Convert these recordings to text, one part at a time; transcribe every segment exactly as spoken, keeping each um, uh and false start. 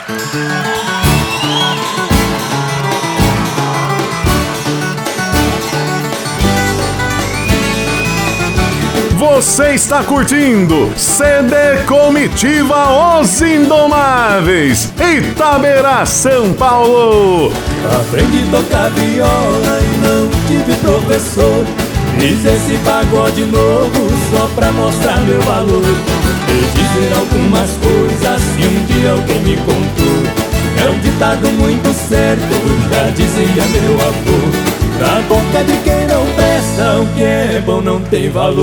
Você está curtindo C D Comitiva Os Indomáveis, Itaberá, São Paulo. Aprendi a tocar viola e não tive professor. Fiz esse pagode novo só pra mostrar meu valor. E dizer algumas coisas que um dia alguém me contou. É um ditado muito certo, já dizia meu avô. Na boca de quem não presta, o que é bom não tem valor.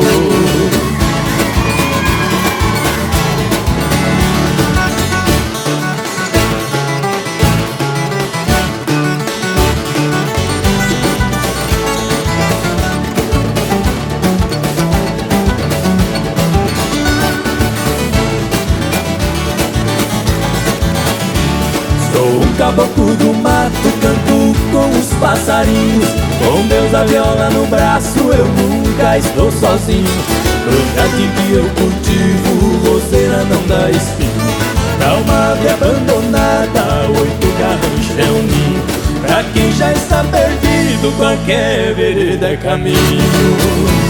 Sou um caboclo do mato, canto com os passarinhos. Com Deus a viola no braço, eu nunca estou sozinho. No jardim que eu cultivo, roseira não dá espinho. Pra uma ave abandonada, oito garranchos é um ninho. Pra quem já está perdido, qualquer vereda é caminho.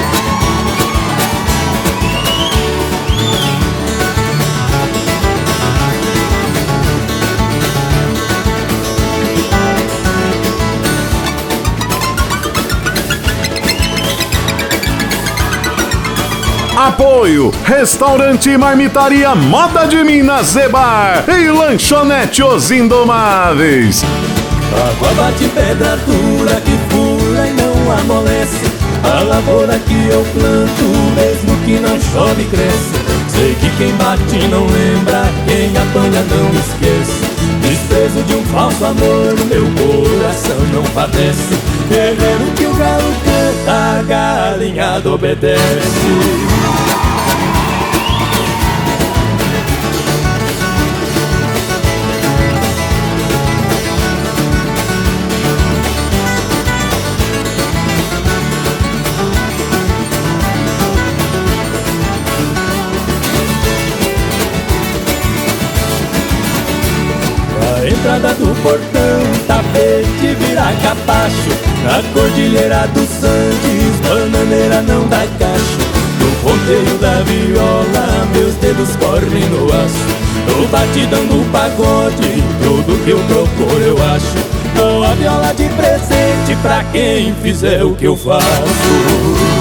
Apoio: Restaurante e Marmitaria Moda de Minas, Zebar e Lanchonete Os Indomáveis. Água bate pedra dura que fura e não amolece. A lavoura que eu planto, mesmo que não chove, cresce. Sei que quem bate não lembra, quem apanha não esquece. Desprezo de um falso amor, no meu coração não padece. Guerreiro que o galo canta, a galinhada obedece. A entrada do portão, tapete vira capacho. Na cordilheira dos Andes, bananeira não dá cacho. No ponteio da viola, meus dedos correm no aço. No batidão do pagode, tudo que eu procuro eu acho. Dou a viola de presente pra quem fizer o que eu faço.